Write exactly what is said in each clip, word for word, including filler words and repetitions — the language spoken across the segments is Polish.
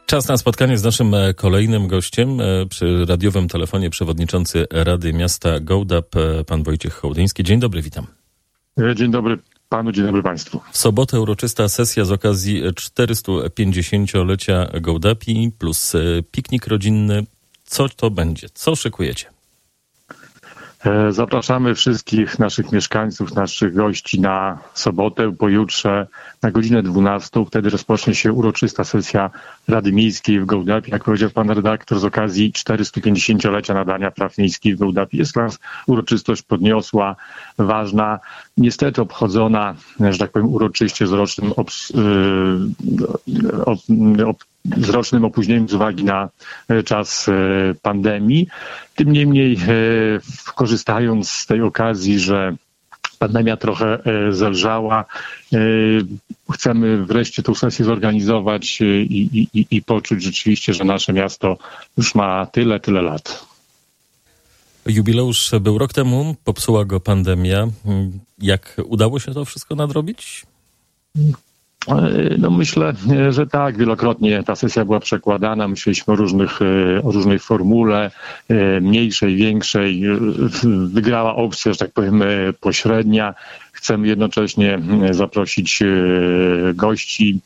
Czas na spotkanie z naszym kolejnym gościem. Przy radiowym telefonie przewodniczący Rady Miasta Gołdap, pan Wojciech Hołdyński. Dzień dobry, witam. Dzień dobry panu, dzień dobry państwu. W sobotę uroczysta sesja z okazji czterystupięćdziesięciolecia Gołdapi plus piknik rodzinny. Co to będzie? Co szykujecie? Zapraszamy wszystkich naszych mieszkańców, naszych gości na sobotę, pojutrze na godzinę dwunastą. Wtedy rozpocznie się uroczysta sesja Rady Miejskiej w Gołdapie. Jak powiedział pan redaktor, z okazji czterystupięćdziesięciolecia nadania praw miejskich w Gołdapie. Jest dla nas uroczystość podniosła, ważna, niestety obchodzona, że tak powiem, uroczyście z rocznym, obs- yy, ob, ob, z rocznym opóźnieniem z uwagi na czas pandemii. Tym niemniej, korzystając z tej okazji, że pandemia trochę zelżała, chcemy wreszcie tę sesję zorganizować i, i, i poczuć rzeczywiście, że nasze miasto już ma tyle, tyle lat. Jubileusz był rok temu, popsuła go pandemia. Jak udało się to wszystko nadrobić? No myślę, że tak. Wielokrotnie ta sesja była przekładana. Myśleliśmy o różnych, o różnej formule, mniejszej, większej. Wygrała opcja, że tak powiem, pośrednia. Chcemy jednocześnie zaprosić gości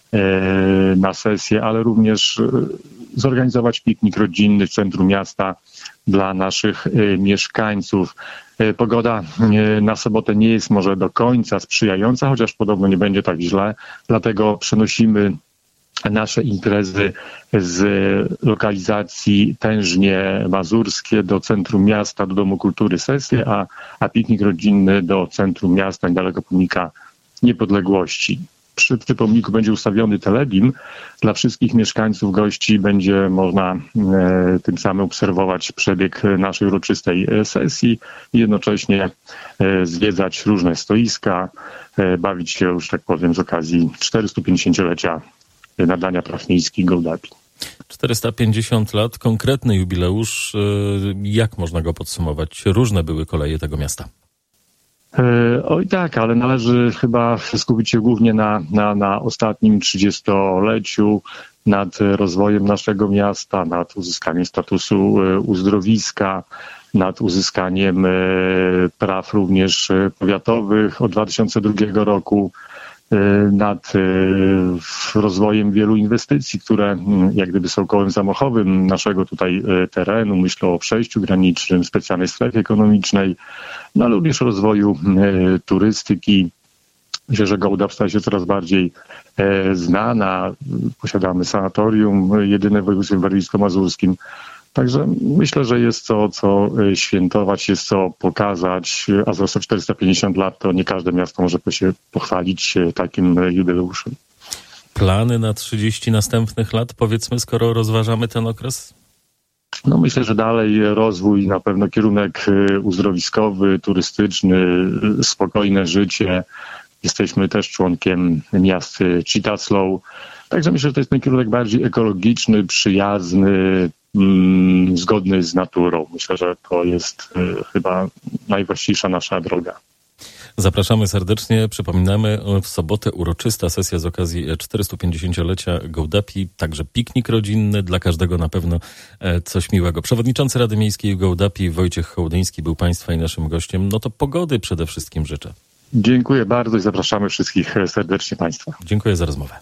na sesję, ale również zorganizować piknik rodzinny w centrum miasta dla naszych mieszkańców. Pogoda na sobotę nie jest może do końca sprzyjająca, chociaż podobno nie będzie tak źle. Dlatego przenosimy nasze imprezy z lokalizacji Tężnie Mazurskie do centrum miasta, do Domu Kultury Sesje, a, a piknik rodzinny do centrum miasta, niedaleko pomnika Niepodległości. Przy, przy pomniku będzie ustawiony telebim. Dla wszystkich mieszkańców, gości będzie można e, tym samym obserwować przebieg naszej uroczystej sesji i jednocześnie e, zwiedzać różne stoiska, e, bawić się, już tak powiem, z okazji czterystupięćdziesięciolecia nadania praw miejskich Gołdapi. czterysta pięćdziesiąt lat, konkretny jubileusz. E, jak można go podsumować? Różne były koleje tego miasta. Oj tak, ale należy chyba skupić się głównie na, na, na ostatnim trzydziestoleciu, nad rozwojem naszego miasta, nad uzyskaniem statusu uzdrowiska, nad uzyskaniem praw również powiatowych od dwa tysiące drugiego roku, nad rozwojem wielu inwestycji, które jak gdyby są kołem zamachowym naszego tutaj terenu. Myślę o przejściu granicznym, specjalnej strefie ekonomicznej, no ale również o rozwoju turystyki. Myślę, że Gołdap staje się coraz bardziej znana. Posiadamy sanatorium jedyne w województwie warmińsko-mazurskim. Także myślę, że jest co, co świętować, jest co pokazać, a zwłaszcza czterysta pięćdziesiąt lat to nie każde miasto może się pochwalić takim jubileuszem. Plany na trzydzieści następnych lat, powiedzmy, skoro rozważamy ten okres? No myślę, że dalej rozwój, na pewno kierunek uzdrowiskowy, turystyczny, spokojne życie. Jesteśmy też członkiem miast Citaslow. Także myślę, że to jest ten kierunek bardziej ekologiczny, przyjazny, zgodny z naturą. Myślę, że to jest chyba najwłaściwsza nasza droga. Zapraszamy serdecznie. Przypominamy, w sobotę uroczysta sesja z okazji czterystupięćdziesięciolecia Gołdapi, także piknik rodzinny, dla każdego na pewno coś miłego. Przewodniczący Rady Miejskiej w Gołdapi Wojciech Hołdyński był państwa i naszym gościem. No to pogody przede wszystkim życzę. Dziękuję bardzo i zapraszamy wszystkich serdecznie państwa. Dziękuję za rozmowę.